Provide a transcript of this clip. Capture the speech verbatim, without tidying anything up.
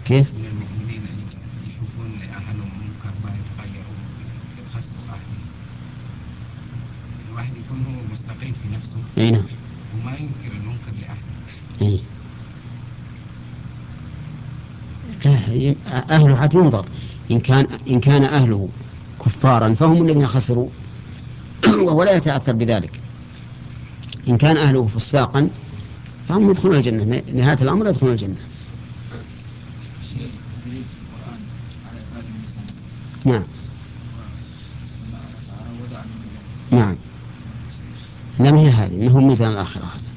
كيف؟ من المؤمنين يشوفون أهلهم منكر ما يتغيروا يتخسروا أهلهم. الواحد يكون هو مستقيم في نفسه أي نعم. وما ينكر المنكر لأهله. أي. لا، أهله حتنظر. إن كان إن كان أهله كفارا فهم الذين خسروا وهو لا يتأثر بذلك. إن كان أهله فساقا فهم يدخلون الجنة، نهاية الأمر يدخلون الجنة. شيء دليل في القرآن على إبعاد الميزان. نعم. والسماء رفعها ووضع الميزان. نعم. لا، ما هي هذه، ما هو ميزان الآخرة.